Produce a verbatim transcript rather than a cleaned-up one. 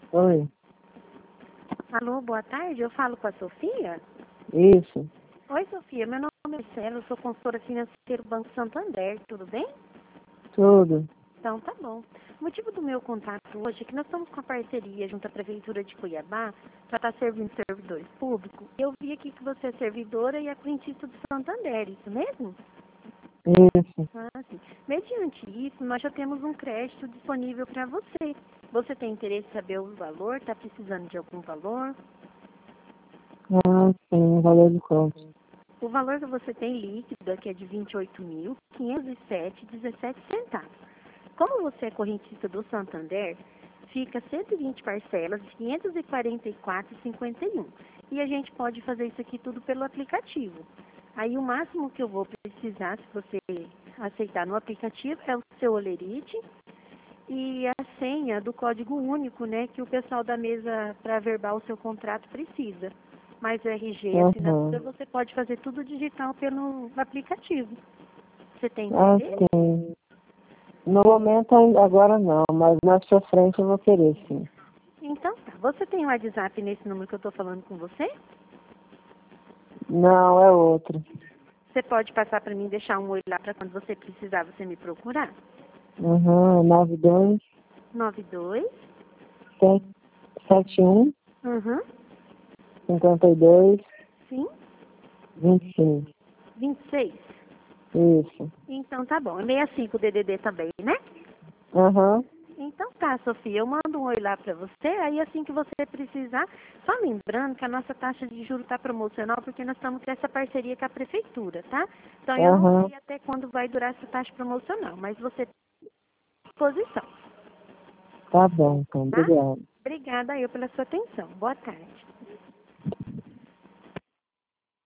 Oi, Alô, boa tarde. Eu falo com a Sofia? isso, Oi, Sofia. Meu nome é Marcela. Eu sou consultora financeira do Banco Santander. Tudo bem? tudo. Então, tá bom. O motivo do meu contato hoje é que nós estamos com a parceria junto à Prefeitura de Cuiabá para estar servindo servidores públicos. Eu vi aqui que você é servidora e é correntista do Santander, isso mesmo? Isso. Ah, sim. Mediante isso, nós já temos um crédito disponível para você. Você tem interesse em saber o valor? Está precisando de algum valor? Ah, sim, valor de compra. O valor que você tem líquido aqui é de vinte e oito mil, quinhentos e sete vírgula dezessete centavos. Como você é correntista do Santander, fica cento e vinte parcelas de quinhentos e quarenta e quatro vírgula cinquenta e um. E a gente pode fazer isso aqui tudo pelo aplicativo. Aí o máximo que eu vou precisar, se você aceitar no aplicativo, é o seu olerite e a senha do código único, né, que o pessoal da mesa para verbal o seu contrato precisa. Mas o R G e a assinatura Aham. você pode fazer tudo digital pelo aplicativo. Você tem Ah, interesse? sim. No momento, ainda- agora não, mas mais pra frente eu vou querer, sim. Então tá. Você tem o WhatsApp nesse número que eu estou falando com você? Não, é outro. Você pode passar para mim, deixar um oi lá para quando você precisar, você me procurar? Aham, nove dois nove dois. sete um Uhum. cinquenta e dois Sim. vinte e cinco. vinte e seis. Isso. Então tá bom. É sessenta e cinco o D D D também, né? Aham. Então tá, Sofia, eu mando um oi lá para você, aí assim que você precisar, só lembrando que a nossa taxa de juros está promocional, porque nós estamos com essa parceria com a prefeitura, tá? Então eu não Aham. sei até quando vai durar essa taxa promocional, mas você tem disposição, Tá bom, então. tá? Obrigado. Obrigada eu pela sua atenção. Boa tarde.